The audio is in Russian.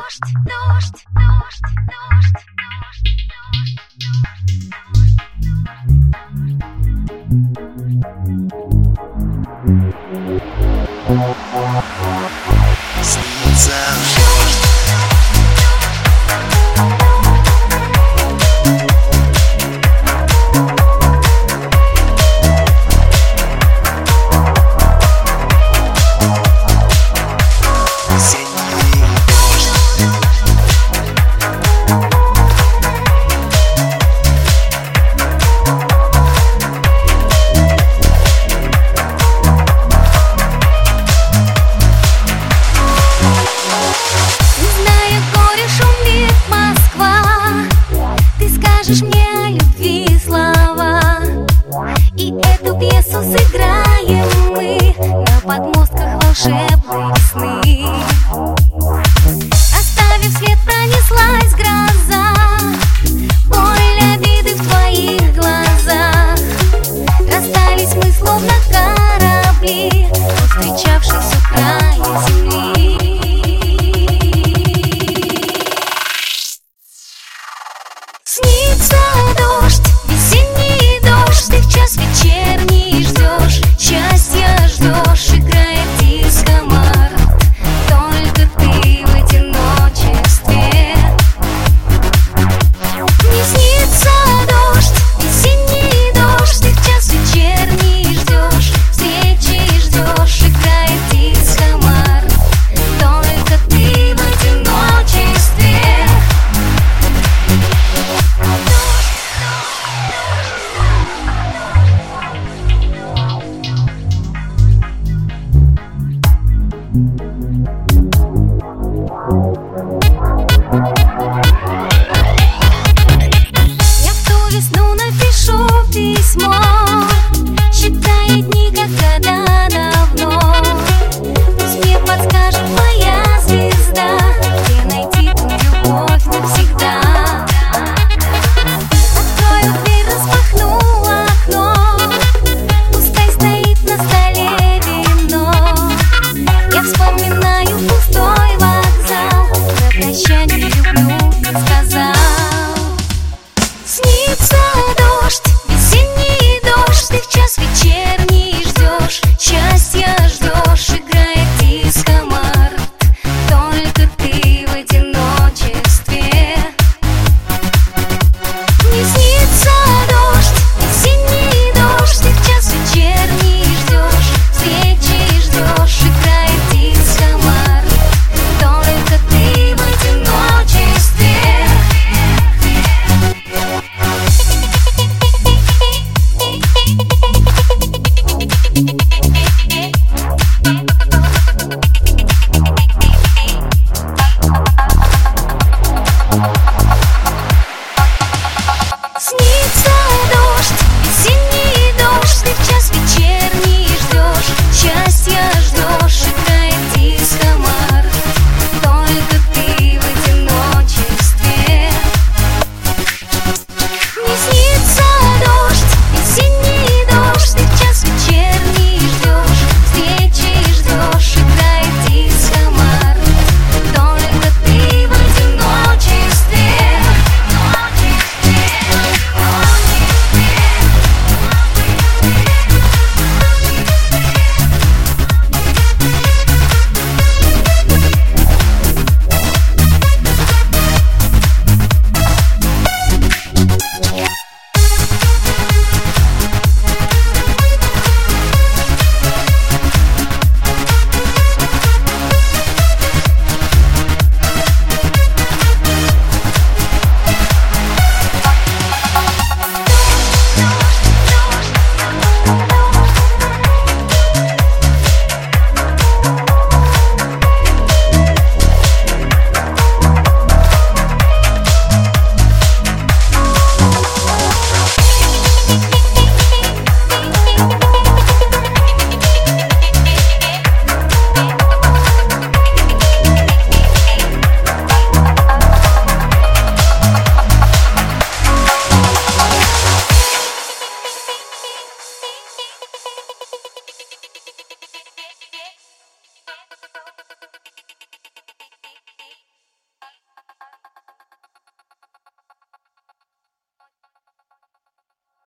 Мне о любви слова, и эту пьесу сыграем мы на подмостках волшебной весны. Оставив след, пронеслась гроза, боль обиды в твоих глазах. Расстались мы словно корабли, встречавшись у края земли. Снится дождь, весенний дождь, ты в час вечерний ждешь, счастья ждешь, играет диско-март, только ты в одиночестве. Мне снится дождь, весенний дождь, ты в час вечерний ждешь, встречи ждешь, играет диско-март, только ты в одиночестве. Thank you.